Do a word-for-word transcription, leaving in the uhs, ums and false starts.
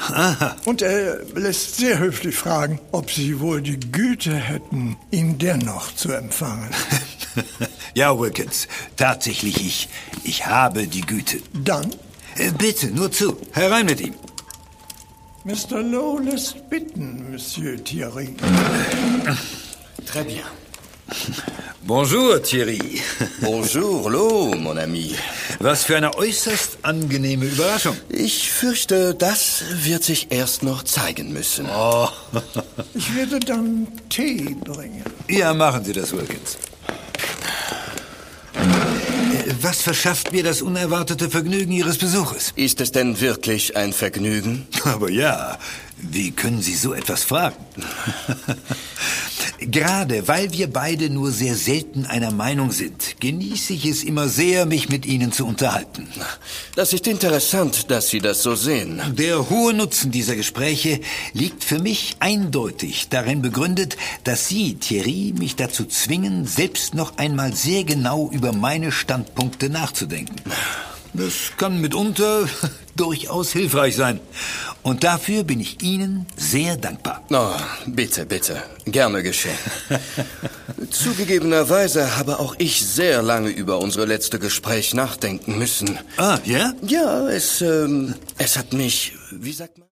aha. Und er lässt sehr höflich fragen, ob Sie wohl die Güte hätten, ihn dennoch zu empfangen. Ja, Wilkins, tatsächlich ich. Ich habe die Güte. Dann? Äh, bitte, nur zu. Herein mit ihm. Mister Lowe lässt bitten, Monsieur Thierry. Très bien. Bonjour, Thierry. Bonjour, Lowe, mon ami. Was für eine äußerst angenehme Überraschung. Ich fürchte, das wird sich erst noch zeigen müssen. Oh. Ich werde dann Tee bringen. Ja, machen Sie das, Wilkins. Was verschafft mir das unerwartete Vergnügen Ihres Besuches? Ist es denn wirklich ein Vergnügen? Aber ja, wie können Sie so etwas fragen? Gerade weil wir beide nur sehr selten einer Meinung sind, genieße ich es immer sehr, mich mit Ihnen zu unterhalten. Das ist interessant, dass Sie das so sehen. Der hohe Nutzen dieser Gespräche liegt für mich eindeutig darin begründet, dass Sie, Thierry, mich dazu zwingen, selbst noch einmal sehr genau über meine Standpunkte nachzudenken. Das kann mitunter durchaus hilfreich sein. Und dafür bin ich Ihnen sehr dankbar. Oh, bitte, bitte. Gerne geschehen. Zugegebenerweise habe auch ich sehr lange über unsere letzte Gespräch nachdenken müssen. Ah, ja? Ja, es, ähm, es hat mich, wie sagt man?